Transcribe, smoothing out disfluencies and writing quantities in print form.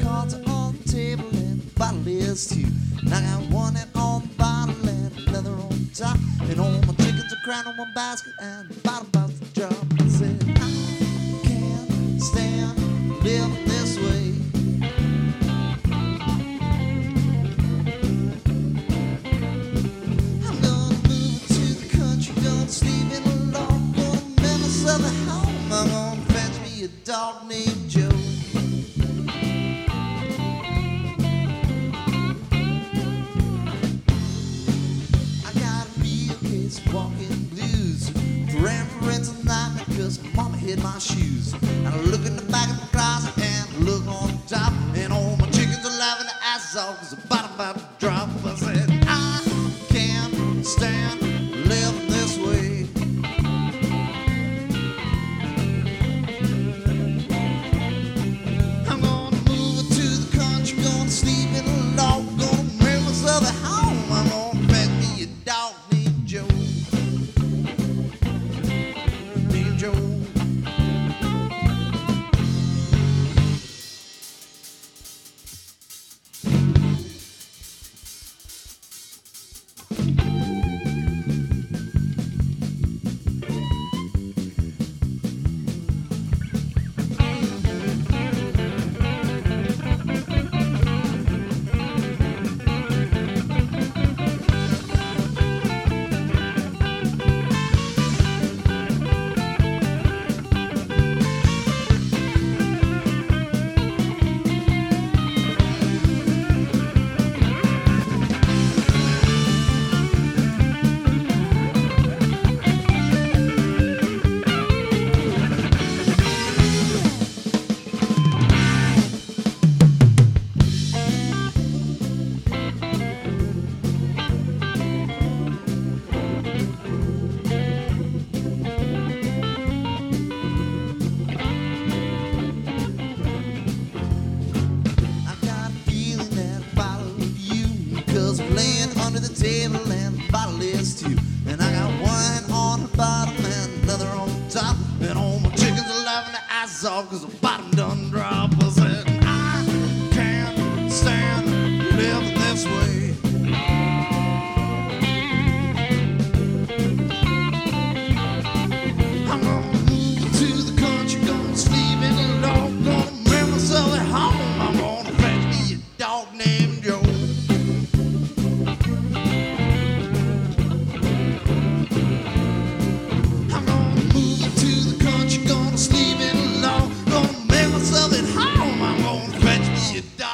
cards are on the table and the bottle is too. And I got one head on the bottle and another on top. And all my chickens are crying on one basket and the bottom about to drop. I said, I can't stand living this way. I'm gonna move to the country, gonna sleep in a log, gonna mend myself at home. I'm gonna fetch me a dog named Joe. Walking blues, grandparents and nightmare, cause mama hid my shoes. And I look in the back of the closet and I look on top, and all my chickens are laughing their asses off cause the bottom about to drop. I said, I can't stand living this way. I'm gonna move to the country, gonna sleep in a log, gonna bring myself at home. I'm gonna fetch me a dog named Joe. Laying under the table and the bottle is too. And I got one on the bottom and another on the top. And all my chickens are laughing their asses off cause the bottom done drop. I said, I can't stand living this way. I'm gonna move to the country, gonna sleep in the log, gonna bring myself at home. I'm gonna fetch me a dog named Joe. Sleep in the law, gonna make myself at home. I'm gonna fetch me a dog.